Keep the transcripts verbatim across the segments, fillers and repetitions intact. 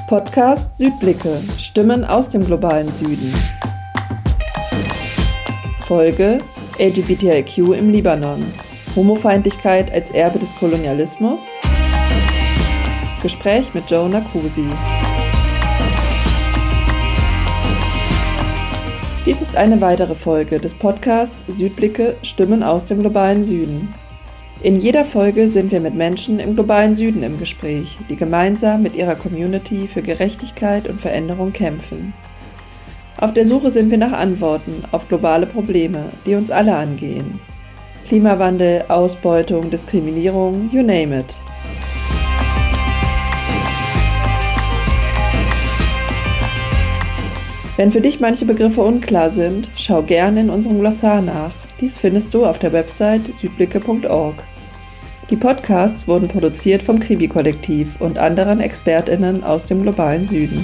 Podcast Südblicke – Stimmen aus dem globalen Süden. Folge L G B T I Q im Libanon. Homofeindlichkeit als Erbe des Kolonialismus? Gespräch mit Joe Narcosi. Dies ist eine weitere Folge des Podcasts Südblicke – Stimmen aus dem globalen Süden. In jeder Folge sind wir mit Menschen im globalen Süden im Gespräch, die gemeinsam mit ihrer Community für Gerechtigkeit und Veränderung kämpfen. Auf der Suche sind wir nach Antworten auf globale Probleme, die uns alle angehen. Klimawandel, Ausbeutung, Diskriminierung, you name it. Wenn für dich manche Begriffe unklar sind, schau gerne in unserem Glossar nach. Dies findest du auf der Website südblicke punkt org. Die Podcasts wurden produziert vom Kribi-Kollektiv und anderen ExpertInnen aus dem globalen Süden.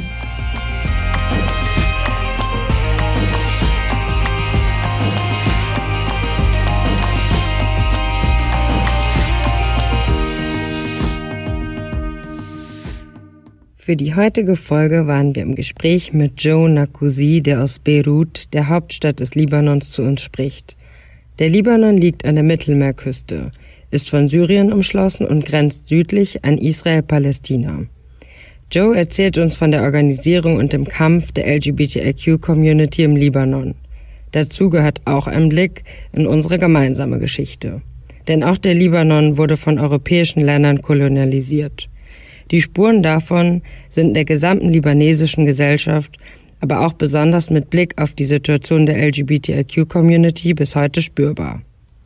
Für die heutige Folge waren wir im Gespräch mit Joe Narcosi, der aus Beirut, der Hauptstadt des Libanons, zu uns spricht. Der Libanon liegt an der Mittelmeerküste, ist von Syrien umschlossen und grenzt südlich an Israel-Palästina. Joe erzählt uns von der Organisierung und dem Kampf der L G B T I Q-Community im Libanon. Dazu gehört auch ein Blick in unsere gemeinsame Geschichte. Denn auch der Libanon wurde von europäischen Ländern kolonialisiert. Die Spuren davon sind in der gesamten libanesischen Gesellschaft, aber auch besonders mit Blick auf die Situation der L G B T I Q-Community bis heute spürbar.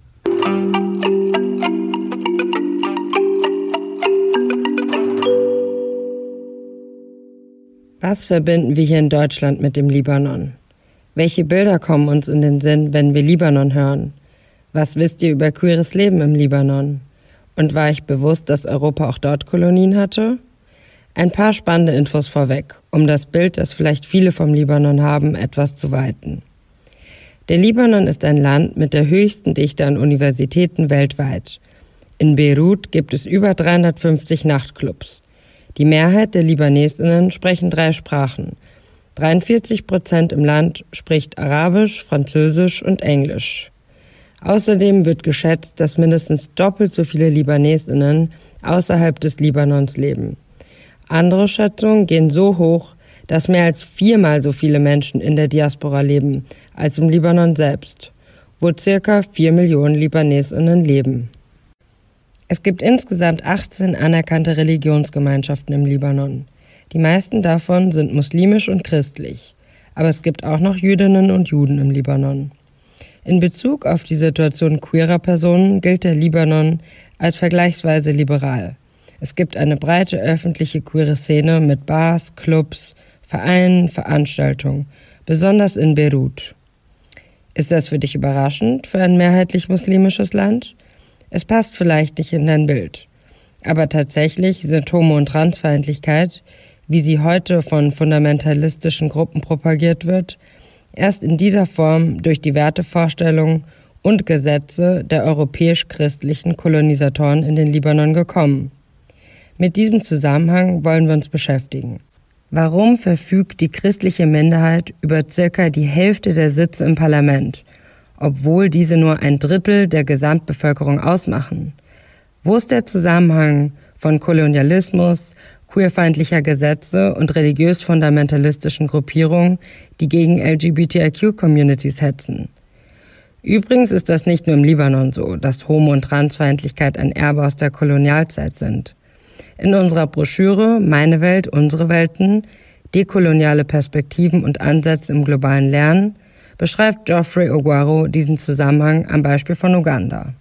Was verbinden wir hier in Deutschland mit dem Libanon? Welche Bilder kommen uns in den Sinn, wenn wir Libanon hören? Was wisst ihr über queeres Leben im Libanon? Und war ich bewusst, dass Europa auch dort Kolonien hatte? Ein paar spannende Infos vorweg, um das Bild, das vielleicht viele vom Libanon haben, etwas zu weiten. Der Libanon ist ein Land mit der höchsten Dichte an Universitäten weltweit. In Beirut gibt es über dreihundertfünfzig Nachtclubs. Die Mehrheit der LibanesInnen sprechen drei Sprachen. dreiundvierzig Prozent im Land spricht Arabisch, Französisch und Englisch. Außerdem wird geschätzt, dass mindestens doppelt so viele LibanesInnen außerhalb des Libanons leben. Andere Schätzungen gehen so hoch, dass mehr als viermal so viele Menschen in der Diaspora leben als im Libanon selbst, wo circa vier Millionen LibanesInnen leben. Es gibt insgesamt achtzehn anerkannte Religionsgemeinschaften im Libanon. Die meisten davon sind muslimisch und christlich, aber es gibt auch noch Jüdinnen und Juden im Libanon. In Bezug auf die Situation queerer Personen gilt der Libanon als vergleichsweise liberal. Es gibt eine breite öffentliche queere Szene mit Bars, Clubs, Vereinen, Veranstaltungen, besonders in Beirut. Ist das für dich überraschend für ein mehrheitlich muslimisches Land? Es passt vielleicht nicht in dein Bild. Aber tatsächlich sind Homo- und Transfeindlichkeit, wie sie heute von fundamentalistischen Gruppen propagiert wird, erst in dieser Form durch die Wertevorstellungen und Gesetze der europäisch-christlichen Kolonisatoren in den Libanon gekommen. Mit diesem Zusammenhang wollen wir uns beschäftigen. Warum verfügt die christliche Minderheit über circa die Hälfte der Sitze im Parlament, obwohl diese nur ein Drittel der Gesamtbevölkerung ausmachen? Wo ist der Zusammenhang von Kolonialismus, queerfeindlicher Gesetze und religiös-fundamentalistischen Gruppierungen, die gegen L G B T I Q-Communities hetzen? Übrigens ist das nicht nur im Libanon so, dass Homo- und Transfeindlichkeit ein Erbe aus der Kolonialzeit sind. In unserer Broschüre Meine Welt, unsere Welten, dekoloniale Perspektiven und Ansätze im globalen Lernen beschreibt Geoffrey Ogwaro diesen Zusammenhang am Beispiel von Uganda.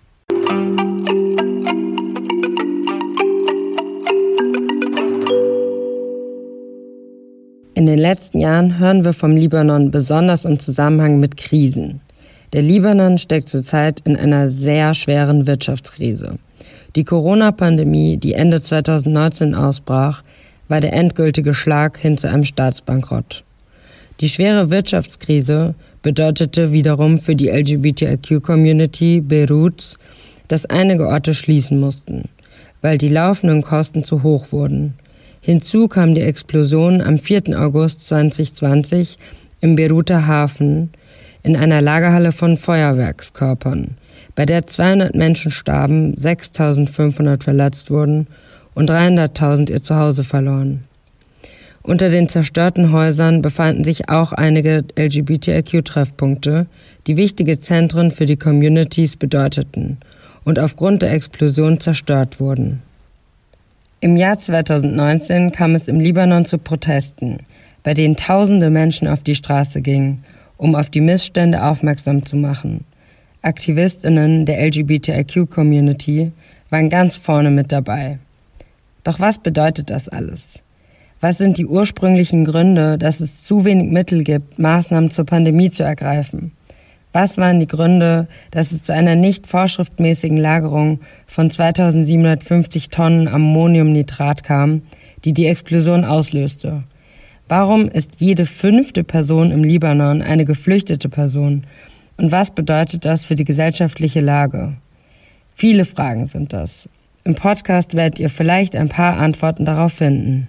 In den letzten Jahren hören wir vom Libanon besonders im Zusammenhang mit Krisen. Der Libanon steckt zurzeit in einer sehr schweren Wirtschaftskrise. Die Corona-Pandemie, die Ende zweitausendneunzehn ausbrach, war der endgültige Schlag hin zu einem Staatsbankrott. Die schwere Wirtschaftskrise bedeutete wiederum für die L G B T I Q-Community Beiruts, dass einige Orte schließen mussten, weil die laufenden Kosten zu hoch wurden. Hinzu kam die Explosion am vierten August zweitausendzwanzig im Beiruter Hafen in einer Lagerhalle von Feuerwerkskörpern, bei der zweihundert Menschen starben, sechstausendfünfhundert verletzt wurden und dreihunderttausend ihr Zuhause verloren. Unter den zerstörten Häusern befanden sich auch einige L G B T I Q-Treffpunkte, die wichtige Zentren für die Communities bedeuteten und aufgrund der Explosion zerstört wurden. Im Jahr zweitausendneunzehn kam es im Libanon zu Protesten, bei denen tausende Menschen auf die Straße gingen, um auf die Missstände aufmerksam zu machen. AktivistInnen der L G B T I Q-Community waren ganz vorne mit dabei. Doch was bedeutet das alles? Was sind die ursprünglichen Gründe, dass es zu wenig Mittel gibt, Maßnahmen zur Pandemie zu ergreifen? Was waren die Gründe, dass es zu einer nicht vorschriftmäßigen Lagerung von zweitausendsiebenhundertfünfzig Tonnen Ammoniumnitrat kam, die die Explosion auslöste? Warum ist jede fünfte Person im Libanon eine geflüchtete Person? Und was bedeutet das für die gesellschaftliche Lage? Viele Fragen sind das. Im Podcast werdet ihr vielleicht ein paar Antworten darauf finden.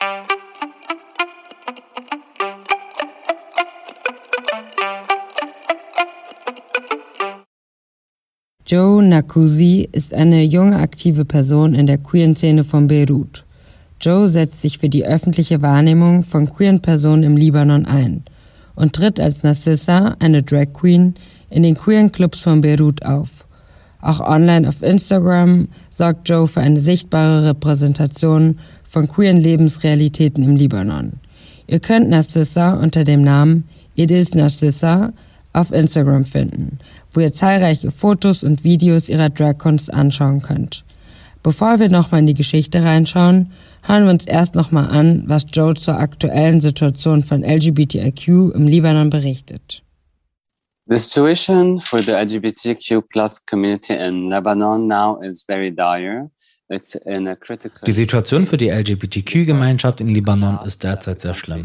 Joe Nakusi ist eine junge aktive Person in der queeren Szene von Beirut. Joe setzt sich für die öffentliche Wahrnehmung von queeren Personen im Libanon ein und tritt als Narcissa, eine Drag Queen, in den queeren Clubs von Beirut auf. Auch online auf Instagram sorgt Joe für eine sichtbare Repräsentation von queeren Lebensrealitäten im Libanon. Ihr könnt Narcissa unter dem Namen It is Narcissa auf Instagram finden, wo ihr zahlreiche Fotos und Videos ihrer Dragkunst anschauen könnt. Bevor wir nochmal in die Geschichte reinschauen, hören wir uns erst nochmal an, was Joe zur aktuellen Situation von L G B T I Q im Libanon berichtet. The situation for the L G B T Q plus community in Lebanon now is very dire. It's in a critical Die Situation für die L G B T Q-Gemeinschaft in Libanon ist derzeit sehr schlimm.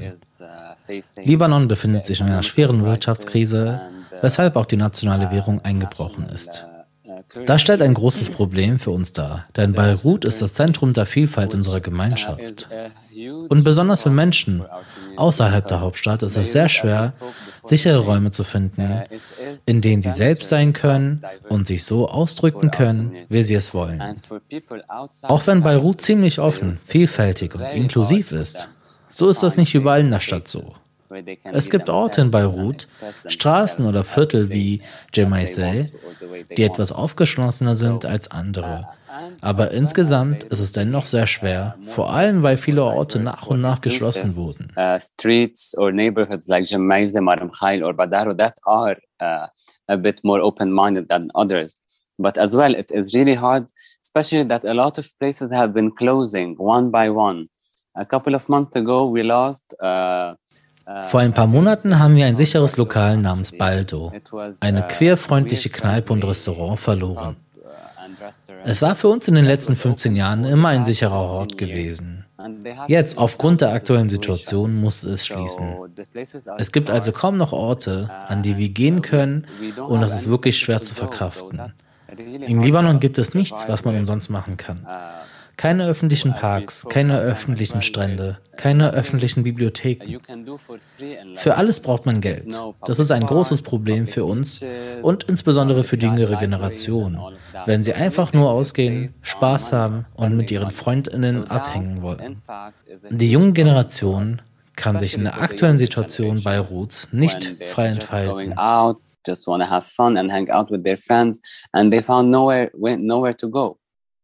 Libanon befindet sich in einer schweren Wirtschaftskrise, weshalb auch die nationale Währung eingebrochen ist. Das stellt ein großes Problem für uns dar, denn Beirut ist das Zentrum der Vielfalt unserer Gemeinschaft. Und besonders für Menschen außerhalb der Hauptstadt ist es sehr schwer, sichere Räume zu finden, in denen sie selbst sein können und sich so ausdrücken können, wie sie es wollen. Auch wenn Beirut ziemlich offen, vielfältig und inklusiv ist, so ist das nicht überall in der Stadt so. Es gibt Orte in Beirut, Straßen oder Viertel wie Jemaiseh, die etwas aufgeschlossener sind als andere. Aber insgesamt ist es dennoch sehr schwer, vor allem weil viele Orte nach und nach geschlossen wurden. Uh, streets or neighborhoods like Jemaiseh, Mar Mikhael or Badaro that are uh, a bit more open-minded than others. But as well, it is really hard, especially that a lot of places have been closing one by one. A couple of months ago, we lost uh, Vor ein paar Monaten haben wir ein sicheres Lokal namens Baldo, eine queerfreundliche Kneipe und Restaurant, verloren. Es war für uns in den letzten fünfzehn Jahren immer ein sicherer Ort gewesen. Jetzt, aufgrund der aktuellen Situation, musste es schließen. Es gibt also kaum noch Orte, an die wir gehen können, und das ist wirklich schwer zu verkraften. Im Libanon gibt es nichts, was man umsonst machen kann. Keine öffentlichen Parks, keine öffentlichen Strände, keine öffentlichen Bibliotheken. Für alles braucht man Geld. Das ist ein großes Problem für uns und insbesondere für die jüngere Generation, wenn sie einfach nur ausgehen, Spaß haben und mit ihren FreundInnen abhängen wollen. Die junge Generation kann sich in der aktuellen Situation Beiruts nicht frei entfalten. Just want to have fun and hang out with their friends, and they found nowhere, nowhere to go.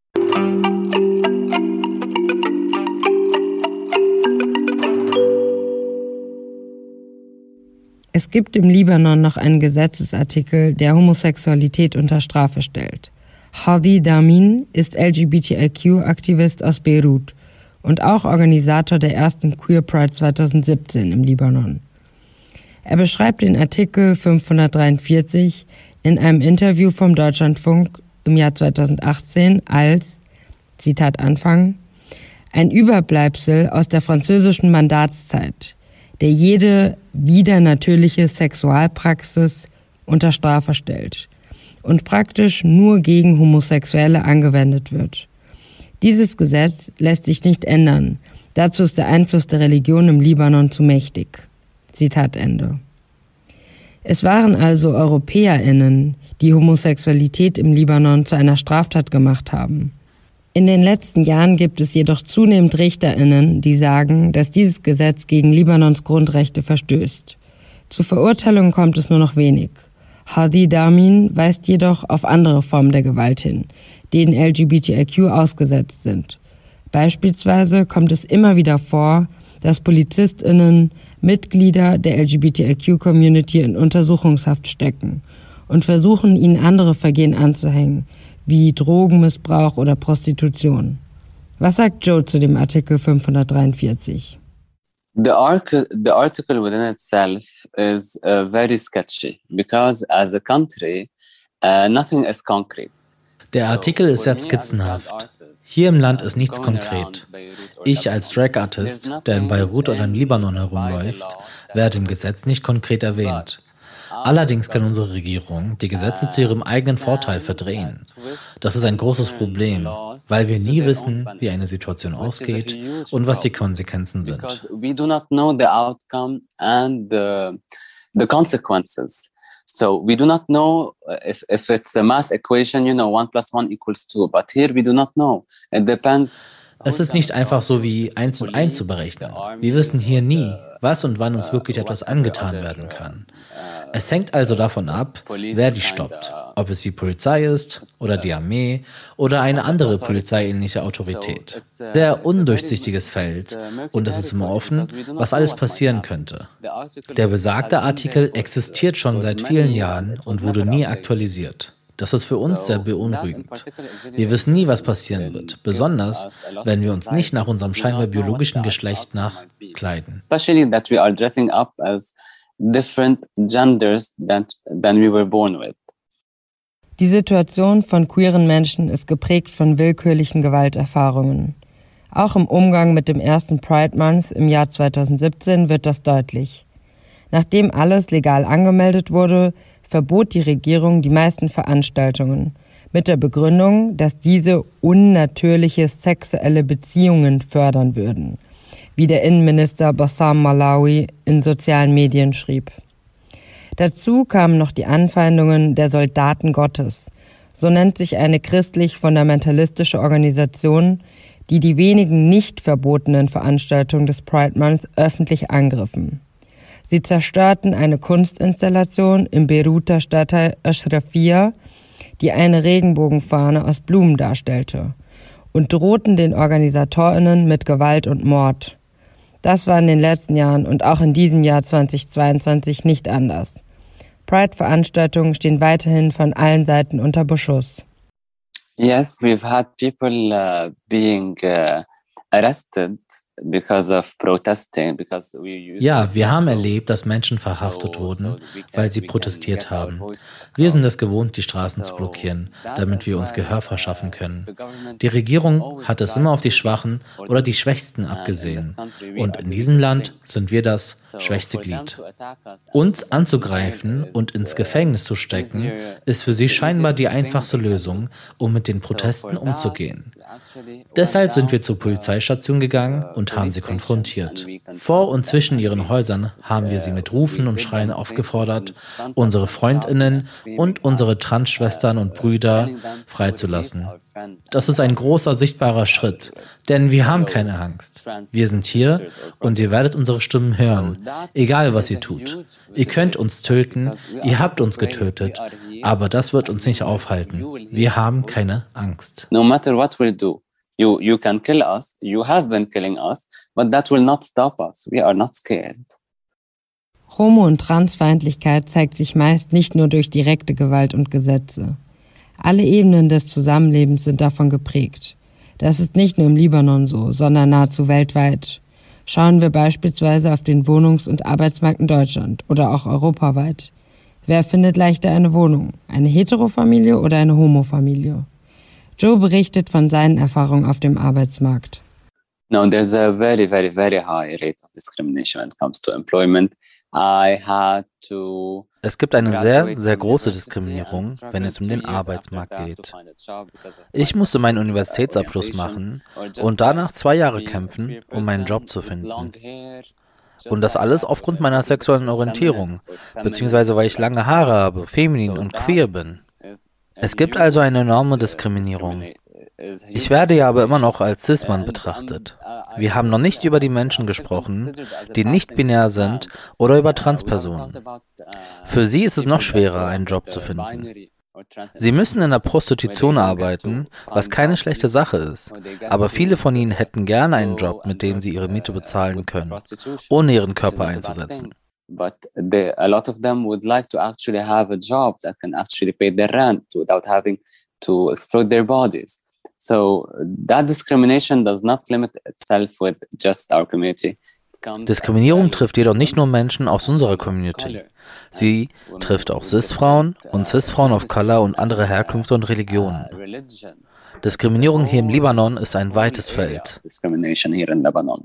Es gibt im Libanon noch einen Gesetzesartikel, der Homosexualität unter Strafe stellt. Hadi Damin ist L G B T I Q-Aktivist aus Beirut und auch Organisator der ersten Queer Pride zweitausendsiebzehn im Libanon. Er beschreibt den Artikel fünfhundertdreiundvierzig in einem Interview vom Deutschlandfunk im Jahr zweitausendachtzehn als, Zitat Anfang, ein Überbleibsel aus der französischen Mandatszeit, der jede widernatürliche Sexualpraxis unter Strafe stellt und praktisch nur gegen Homosexuelle angewendet wird. Dieses Gesetz lässt sich nicht ändern, Dazu ist der Einfluss der Religion im Libanon zu mächtig. Zitat Ende. Es waren also EuropäerInnen, die Homosexualität im Libanon zu einer Straftat gemacht haben. In den letzten Jahren gibt es jedoch zunehmend RichterInnen, die sagen, dass dieses Gesetz gegen Libanons Grundrechte verstößt. Zu Verurteilungen kommt es nur noch wenig. Hadi Damin weist jedoch auf andere Formen der Gewalt hin, denen L G B T I Q ausgesetzt sind. Beispielsweise kommt es immer wieder vor, dass PolizistInnen Mitglieder der L G B T I Q-Community in Untersuchungshaft stecken und versuchen, ihnen andere Vergehen anzuhängen, wie Drogenmissbrauch oder Prostitution. Was sagt Joe zu dem Artikel fünfhundertdreiundvierzig? The, arc- the article within itself is uh, very sketchy because as a country, uh, nothing is concrete. Der Artikel ist sehr skizzenhaft. Hier im Land ist nichts konkret. Ich als Drag-Artist, der in Beirut oder im Libanon herumläuft, werde im Gesetz nicht konkret erwähnt. Allerdings kann unsere Regierung die Gesetze zu ihrem eigenen Vorteil verdrehen. Das ist ein großes Problem, weil wir nie wissen, wie eine Situation ausgeht und was die Konsequenzen sind. We do not know the outcome and the, the consequences. So we do not know if, if it's a math equation, you know, one plus one equals two. But here we do not know. It depends. Es ist nicht einfach so wie eins und eins zu berechnen. Wir wissen hier nie, was und wann uns wirklich etwas angetan werden kann. Es hängt also davon ab, wer die stoppt, ob es die Polizei ist oder die Armee oder eine andere polizeiähnliche Autorität. Sehr undurchsichtiges Feld und es ist immer offen, was alles passieren könnte. Der besagte Artikel existiert schon seit vielen Jahren und wurde nie aktualisiert. Das ist für uns sehr beunruhigend. Wir wissen nie, was passieren wird, besonders wenn wir uns nicht nach unserem scheinbar biologischen Geschlecht nachkleiden. Especially that we are dressing up as different genders than, than we were born with. Die Situation von queeren Menschen ist geprägt von willkürlichen Gewalterfahrungen. Auch im Umgang mit dem ersten Pride Month im Jahr zweitausendsiebzehn wird das deutlich. Nachdem alles legal angemeldet wurde, verbot die Regierung die meisten Veranstaltungen, mit der Begründung, dass diese unnatürliche sexuelle Beziehungen fördern würden, wie der Innenminister Bassam Malawi in sozialen Medien schrieb. Dazu kamen noch die Anfeindungen der Soldaten Gottes, so nennt sich eine christlich-fundamentalistische Organisation, die die wenigen nicht verbotenen Veranstaltungen des Pride Month öffentlich angriffen. Sie zerstörten eine Kunstinstallation im Beiruter Stadtteil Ashrafia, die eine Regenbogenfahne aus Blumen darstellte, und drohten den OrganisatorInnen mit Gewalt und Mord. Das war in den letzten Jahren und auch in diesem Jahr zweitausendzweiundzwanzig nicht anders. Pride-Veranstaltungen stehen weiterhin von allen Seiten unter Beschuss. Yes, we've had people uh, being uh, arrested because of protesting, because we used Ja, wir haben erlebt, dass Menschen verhaftet wurden, weil sie protestiert haben. Wir sind es gewohnt, die Straßen zu blockieren, damit wir uns Gehör verschaffen können. Die Regierung hat es immer auf die Schwachen oder die Schwächsten abgesehen. Und in diesem Land sind wir das schwächste Glied. Uns anzugreifen und ins Gefängnis zu stecken, ist für sie scheinbar die einfachste Lösung, um mit den Protesten umzugehen. Deshalb sind wir zur Polizeistation gegangen und haben sie konfrontiert. Vor und zwischen ihren Häusern haben wir sie mit Rufen und Schreien aufgefordert, unsere FreundInnen und unsere Transschwestern und Brüder freizulassen. Das ist ein großer, sichtbarer Schritt, denn wir haben keine Angst. Wir sind hier und ihr werdet unsere Stimmen hören, egal was ihr tut. Ihr könnt uns töten, ihr habt uns getötet, aber das wird uns nicht aufhalten. Wir haben keine Angst. No matter what we'll do, you, you can kill us, you have been killing us, but that will not stop us. We are not scared. Homo- und Transfeindlichkeit zeigt sich meist nicht nur durch direkte Gewalt und Gesetze. Alle Ebenen des Zusammenlebens sind davon geprägt. Das ist nicht nur im Libanon so, sondern nahezu weltweit. Schauen wir beispielsweise auf den Wohnungs- und Arbeitsmarkt in Deutschland oder auch europaweit. Wer findet leichter eine Wohnung? Eine Heterofamilie oder eine Homofamilie? Joe berichtet von seinen Erfahrungen auf dem Arbeitsmarkt. No, there's a very, very, very high rate of discrimination when it comes to employment. I had to Es gibt eine sehr, sehr große Diskriminierung, wenn es um den Arbeitsmarkt geht. Ich musste meinen Universitätsabschluss machen und danach zwei Jahre kämpfen, um meinen Job zu finden. Und das alles aufgrund meiner sexuellen Orientierung, beziehungsweise weil ich lange Haare habe, feminin und queer bin. Es gibt also eine enorme Diskriminierung. Ich werde ja aber immer noch als Cis-Mann betrachtet. Wir haben noch nicht über die Menschen gesprochen, die nicht binär sind, oder über Transpersonen. Für sie ist es noch schwerer, einen Job zu finden. Sie müssen in der Prostitution arbeiten, was keine schlechte Sache ist, aber viele von ihnen hätten gerne einen Job, mit dem sie ihre Miete bezahlen können, ohne ihren Körper einzusetzen. But the, a lot of them would like to actually have a job that can actually pay their rent without having to exploit their bodies. So that discrimination does not limit itself with just our community. Diskriminierung trifft jedoch nicht nur Menschen aus unserer Community. Sie trifft auch Cis-Frauen und Cis-Frauen of Color und andere Herkünfte und Religionen. Diskriminierung hier im Libanon ist ein weites Feld. Discrimination here in Lebanon.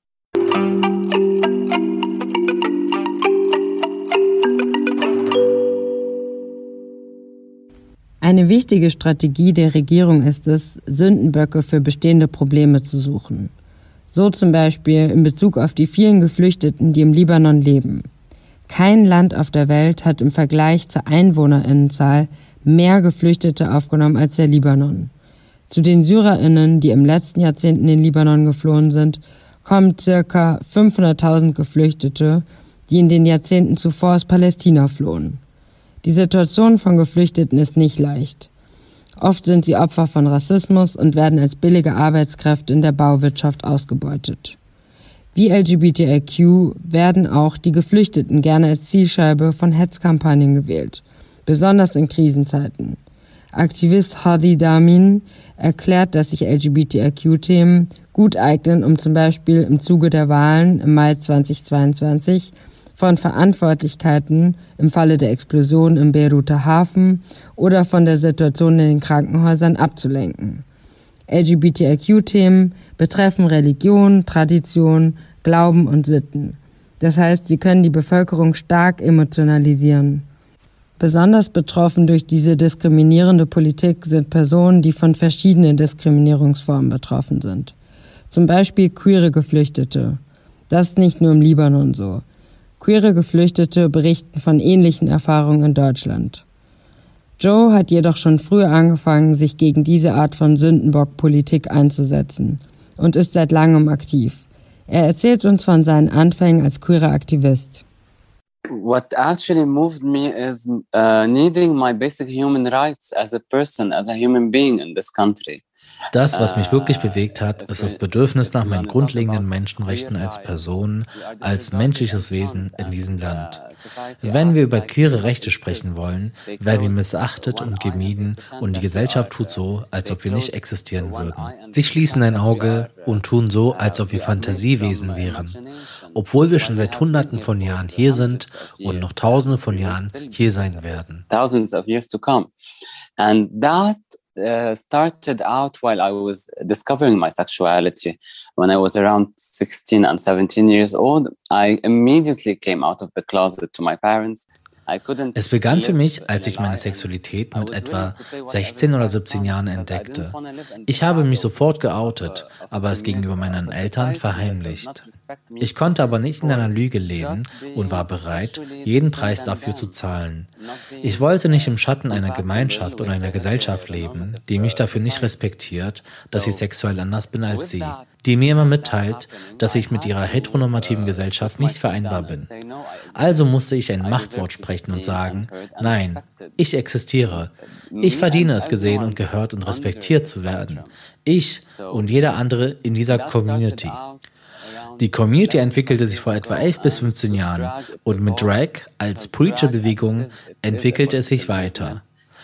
Eine wichtige Strategie der Regierung ist es, Sündenböcke für bestehende Probleme zu suchen. So zum Beispiel in Bezug auf die vielen Geflüchteten, die im Libanon leben. Kein Land auf der Welt hat im Vergleich zur EinwohnerInnenzahl mehr Geflüchtete aufgenommen als der Libanon. Zu den SyrerInnen, die im letzten Jahrzehnt in den Libanon geflohen sind, kommen ca. fünfhunderttausend Geflüchtete, die in den Jahrzehnten zuvor aus Palästina flohen. Die Situation von Geflüchteten ist nicht leicht. Oft sind sie Opfer von Rassismus und werden als billige Arbeitskräfte in der Bauwirtschaft ausgebeutet. Wie L G B T I Q werden auch die Geflüchteten gerne als Zielscheibe von Hetzkampagnen gewählt, besonders in Krisenzeiten. Aktivist Hadi Damin erklärt, dass sich L G B T I Q-Themen gut eignen, um zum Beispiel im Zuge der Wahlen im Mai zweitausendzweiundzwanzig von Verantwortlichkeiten im Falle der Explosion im Beiruter Hafen oder von der Situation in den Krankenhäusern abzulenken. L G B T I Q-Themen betreffen Religion, Tradition, Glauben und Sitten. Das heißt, sie können die Bevölkerung stark emotionalisieren. Besonders betroffen durch diese diskriminierende Politik sind Personen, die von verschiedenen Diskriminierungsformen betroffen sind. Zum Beispiel queere Geflüchtete. Das ist nicht nur im Libanon so. Queere Geflüchtete berichten von ähnlichen Erfahrungen in Deutschland. Joe hat jedoch schon früh angefangen, sich gegen diese Art von Sündenbock-Politik einzusetzen und ist seit langem aktiv. Er erzählt uns von seinen Anfängen als queerer Aktivist. What actually moved me is uh, needing my basic human rights as a person, as a human being in this country. Das, was mich wirklich bewegt hat, ist das Bedürfnis nach meinen grundlegenden Menschenrechten als Person, als menschliches Wesen in diesem Land. Wenn wir über queere Rechte sprechen wollen, werden wir missachtet und gemieden und die Gesellschaft tut so, als ob wir nicht existieren würden. Sie schließen ein Auge und tun so, als ob wir Fantasiewesen wären, obwohl wir schon seit Hunderten von Jahren hier sind und noch Tausende von Jahren hier sein werden. Thousands of years to come. And that Uh, started out while I was discovering my sexuality. When I was around sixteen and seventeen years old, I immediately came out of the closet to my parents. Es begann für mich, als ich meine Sexualität mit etwa sechzehn oder siebzehn Jahren entdeckte. Ich habe mich sofort geoutet, aber es gegenüber meinen Eltern verheimlicht. Ich konnte aber nicht in einer Lüge leben und war bereit, jeden Preis dafür zu zahlen. Ich wollte nicht im Schatten einer Gemeinschaft oder einer Gesellschaft leben, die mich dafür nicht respektiert, dass ich sexuell anders bin als sie, die mir immer mitteilt, dass ich mit ihrer heteronormativen Gesellschaft nicht vereinbar bin. Also musste ich ein Machtwort sprechen und sagen, nein, ich existiere. Ich verdiene es, gesehen und gehört und respektiert zu werden. Ich und jeder andere in dieser Community. Die Community entwickelte sich vor etwa elf bis fünfzehn Jahren und mit Drag als Preacher-Bewegung entwickelte es sich weiter.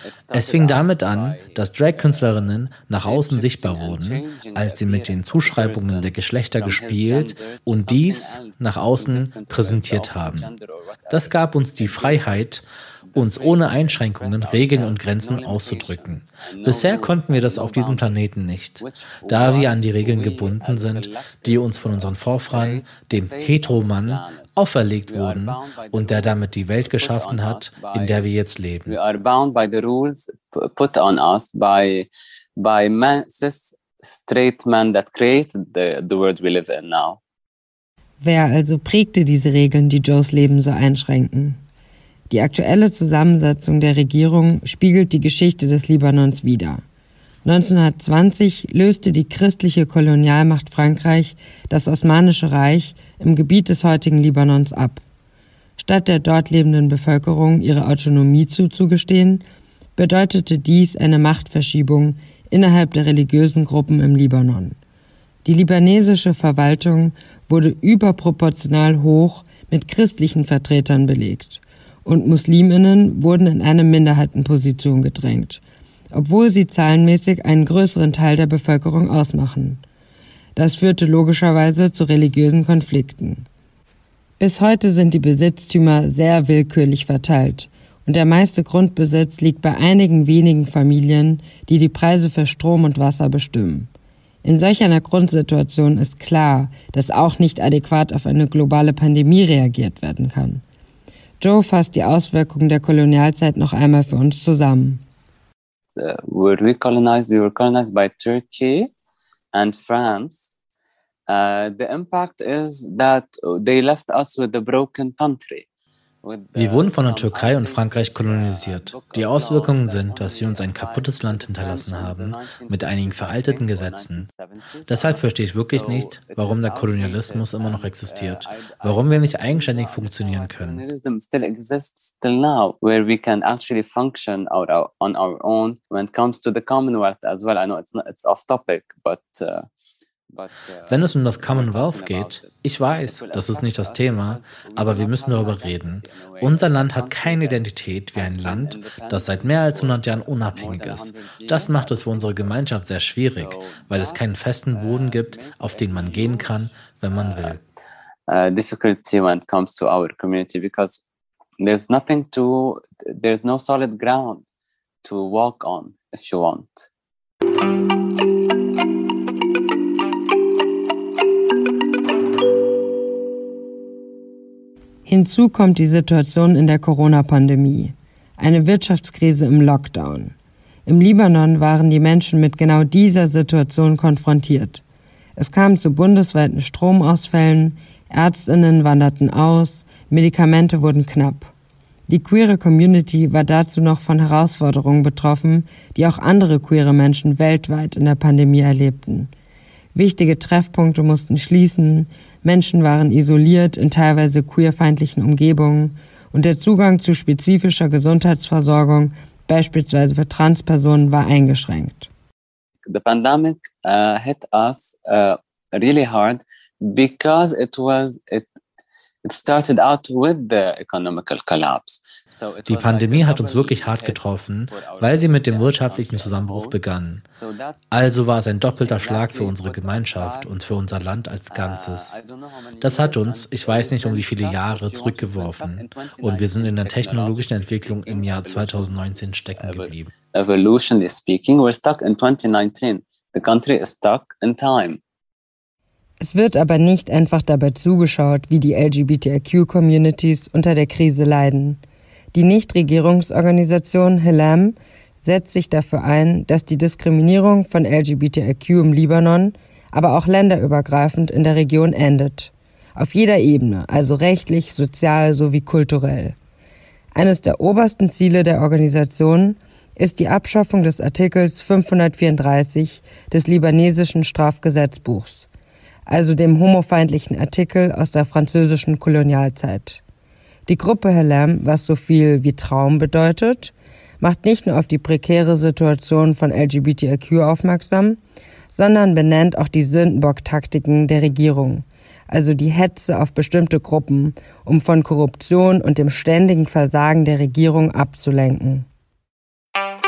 Es fing damit an, dass Drag-Künstlerinnen nach außen sichtbar wurden, als sie mit den Zuschreibungen der Geschlechter gespielt und dies nach außen präsentiert haben. Das gab uns die Freiheit, uns ohne Einschränkungen, Regeln und Grenzen auszudrücken. Bisher konnten wir das auf diesem Planeten nicht, da wir an die Regeln gebunden sind, die uns von unseren Vorfahren, dem Heteromann, auferlegt wurden und der damit die Welt geschaffen hat, in der wir jetzt leben. We are bound by the rules put on us by by man, cis straight men that created the the world we live in now. Wer also prägte diese Regeln, die Joes Leben so einschränken? Die aktuelle Zusammensetzung der Regierung spiegelt die Geschichte des Libanons wider. neunzehnhundertzwanzig löste die christliche Kolonialmacht Frankreich das Osmanische Reich im Gebiet des heutigen Libanons ab. Statt der dort lebenden Bevölkerung ihre Autonomie zuzugestehen, bedeutete dies eine Machtverschiebung innerhalb der religiösen Gruppen im Libanon. Die libanesische Verwaltung wurde überproportional hoch mit christlichen Vertretern belegt und Musliminnen wurden in eine Minderheitenposition gedrängt, obwohl sie zahlenmäßig einen größeren Teil der Bevölkerung ausmachen. Das führte logischerweise zu religiösen Konflikten. Bis heute sind die Besitztümer sehr willkürlich verteilt und der meiste Grundbesitz liegt bei einigen wenigen Familien, die die Preise für Strom und Wasser bestimmen. In solch einer Grundsituation ist klar, dass auch nicht adäquat auf eine globale Pandemie reagiert werden kann. Joe fasst die Auswirkungen der Kolonialzeit noch einmal für uns zusammen. Uh, were we colonized? We were colonized by Turkey and France. Uh, the impact is that they left us with a broken country. Wir wurden von der Türkei und Frankreich kolonisiert. Die Auswirkungen sind, dass sie uns ein kaputtes Land hinterlassen haben, mit einigen veralteten Gesetzen. Deshalb verstehe ich wirklich nicht, warum der Kolonialismus immer noch existiert, warum wir nicht eigenständig funktionieren können. Wenn es um das Commonwealth geht, ich weiß, das ist nicht das Thema, aber wir müssen darüber reden. Unser Land hat keine Identität wie ein Land, das seit mehr als hundert Jahren unabhängig ist. Das macht es für unsere Gemeinschaft sehr schwierig, weil es keinen festen Boden gibt, auf den man gehen kann, wenn man will. Uh, difficulty when it comes to our community because there's nothing to, there's no solid ground to walk on if you want. Hinzu kommt die Situation in der Corona-Pandemie, eine Wirtschaftskrise im Lockdown. Im Libanon waren die Menschen mit genau dieser Situation konfrontiert. Es kam zu bundesweiten Stromausfällen, Ärztinnen wanderten aus, Medikamente wurden knapp. Die queere Community war dazu noch von Herausforderungen betroffen, die auch andere queere Menschen weltweit in der Pandemie erlebten. Wichtige Treffpunkte mussten schließen, Menschen waren isoliert in teilweise queerfeindlichen Umgebungen und der Zugang zu spezifischer Gesundheitsversorgung, beispielsweise für Transpersonen, war eingeschränkt. The pandemic uh, hit us uh, really hard because it was it it started out with the economical collapse. Die Pandemie hat uns wirklich hart getroffen, weil sie mit dem wirtschaftlichen Zusammenbruch begann. Also war es ein doppelter Schlag für unsere Gemeinschaft und für unser Land als Ganzes. Das hat uns, ich weiß nicht um wie viele Jahre, zurückgeworfen und wir sind in der technologischen Entwicklung im Jahr zwanzig neunzehn stecken geblieben. Evolutionally speaking, we're stuck in twenty nineteen. The country is stuck in time. Es wird aber nicht einfach dabei zugeschaut, wie die L G B T I Q-Communities unter der Krise leiden. Die Nichtregierungsorganisation Helam setzt sich dafür ein, dass die Diskriminierung von L G B T I Q im Libanon, aber auch länderübergreifend in der Region endet. Auf jeder Ebene, also rechtlich, sozial sowie kulturell. Eines der obersten Ziele der Organisation ist die Abschaffung des Artikels fünfhundertvierunddreißig des libanesischen Strafgesetzbuchs, also dem homofeindlichen Artikel aus der französischen Kolonialzeit. Die Gruppe Helam, was so viel wie Traum bedeutet, macht nicht nur auf die prekäre Situation von L G B T I Q aufmerksam, sondern benennt auch die Sündenbock-Taktiken der Regierung, also die Hetze auf bestimmte Gruppen, um von Korruption und dem ständigen Versagen der Regierung abzulenken.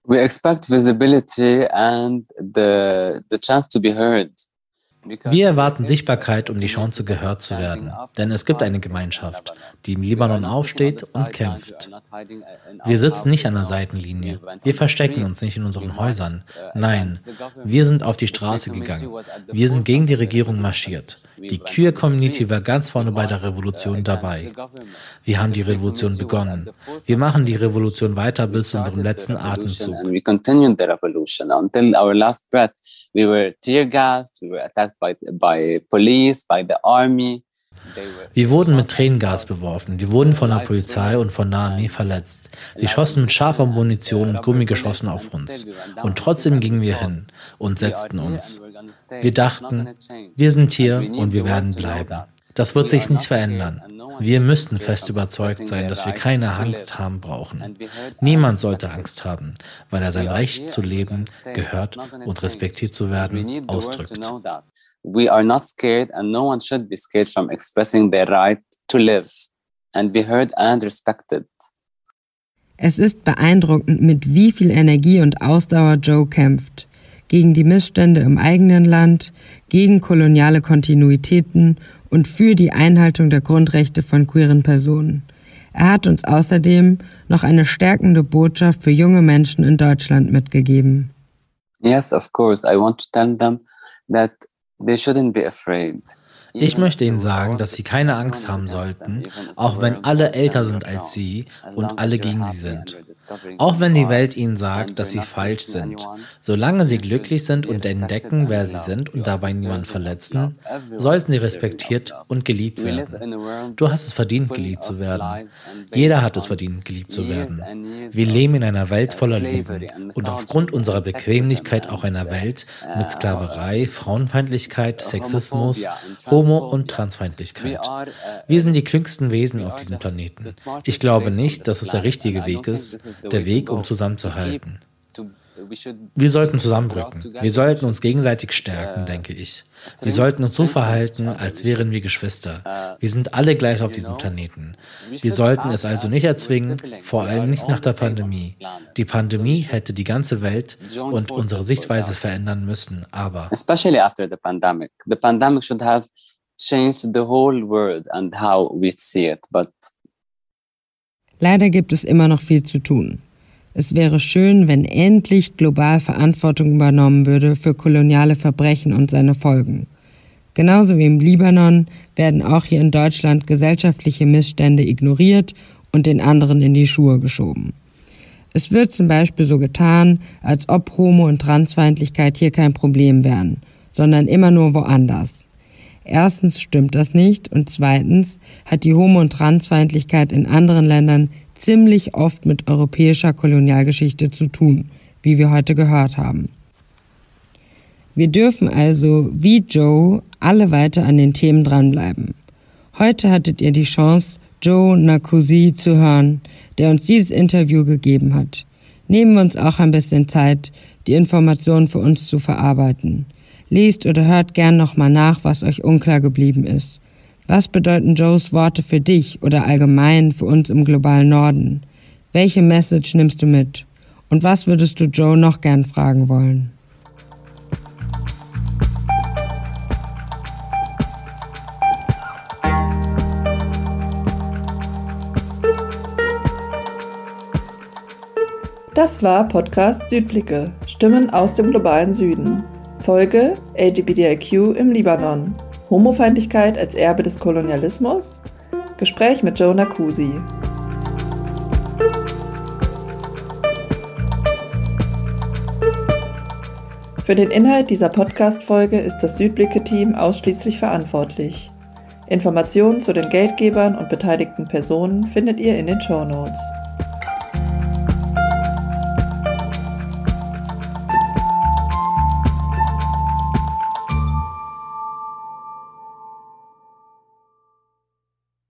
We expect visibility and the, the chance to be heard. Wir erwarten Sichtbarkeit, um die Chance gehört zu werden. Denn es gibt eine Gemeinschaft, die im Libanon aufsteht und kämpft. Wir sitzen nicht an der Seitenlinie. Wir verstecken uns nicht in unseren Häusern. Nein, wir sind auf die Straße gegangen. Wir sind gegen die Regierung marschiert. Die Queer-Community war ganz vorne bei der Revolution dabei. Wir haben die Revolution begonnen. Wir machen die Revolution weiter bis zu unserem letzten Atemzug. We were tear gassed, we were attacked by, by police, by the army. Wir wurden mit Tränengas beworfen, wir wurden von der Polizei und von der Armee verletzt. Sie schossen mit scharfer Munition und Gummigeschossen auf uns. Und trotzdem gingen wir hin und setzten uns. Wir dachten, wir sind hier und wir werden bleiben. Das wird sich nicht verändern. Wir müssten fest überzeugt sein, dass wir keine Angst haben brauchen. Niemand sollte Angst haben, weil er sein Recht zu leben, gehört und respektiert zu werden, ausdrückt. We are not scared and no one should be scared from expressing their right to live and be heard and respected. Es ist beeindruckend, mit wie viel Energie und Ausdauer Joe kämpft. Gegen die Missstände im eigenen Land, gegen koloniale Kontinuitäten und für die Einhaltung der Grundrechte von queeren Personen. Er hat uns außerdem noch eine stärkende Botschaft für junge Menschen in Deutschland mitgegeben. Yes, of course. I want to tell them that they shouldn't be afraid. Ich möchte Ihnen sagen, dass Sie keine Angst haben sollten, auch wenn alle älter sind als Sie und alle gegen Sie sind. Auch wenn die Welt Ihnen sagt, dass Sie falsch sind. Solange Sie glücklich sind und entdecken, wer Sie sind und dabei niemanden verletzen, sollten Sie respektiert und geliebt werden. Du hast es verdient, geliebt zu werden. Jeder hat es verdient, geliebt zu werden. Wir leben in einer Welt voller Leben und aufgrund unserer Bequemlichkeit auch einer Welt mit Sklaverei, Frauenfeindlichkeit, Sexismus, Homo- und Transfeindlichkeit. Wir sind die klügsten Wesen auf diesem Planeten. Ich glaube nicht, dass es der richtige Weg ist, der Weg, um zusammenzuhalten. Wir sollten zusammenrücken. Wir sollten uns gegenseitig stärken, denke ich. Wir sollten uns so verhalten, als wären wir Geschwister. Wir sind alle gleich auf diesem Planeten. Wir sollten es also nicht erzwingen, vor allem nicht nach der Pandemie. Die Pandemie hätte die ganze Welt und unsere Sichtweise verändern müssen, aber... Especially after the pandemic. The pandemic should have changed the whole world and how we see it, but... Leider gibt es immer noch viel zu tun. Es wäre schön, wenn endlich global Verantwortung übernommen würde für koloniale Verbrechen und seine Folgen. Genauso wie im Libanon werden auch hier in Deutschland gesellschaftliche Missstände ignoriert und den anderen in die Schuhe geschoben. Es wird zum Beispiel so getan, als ob Homo- und Transfeindlichkeit hier kein Problem wären, sondern immer nur woanders. Erstens stimmt das nicht und zweitens hat die Homo- und Transfeindlichkeit in anderen Ländern ziemlich oft mit europäischer Kolonialgeschichte zu tun, wie wir heute gehört haben. Wir dürfen also, wie Joe, alle weiter an den Themen dranbleiben. Heute hattet ihr die Chance, Joe Nkosi zu hören, der uns dieses Interview gegeben hat. Nehmen wir uns auch ein bisschen Zeit, die Informationen für uns zu verarbeiten. Lest oder hört gern nochmal nach, was euch unklar geblieben ist. Was bedeuten Joes Worte für dich oder allgemein für uns im globalen Norden? Welche Message nimmst du mit? Und was würdest du Joe noch gern fragen wollen? Das war Podcast Südblicke, Stimmen aus dem globalen Süden. Folge L G B T I Q im Libanon. Homofeindlichkeit als Erbe des Kolonialismus? Gespräch mit Joe Nkosi. Für den Inhalt dieser Podcast-Folge ist das Südblicke-Team ausschließlich verantwortlich. Informationen zu den Geldgebern und beteiligten Personen findet ihr in den Shownotes.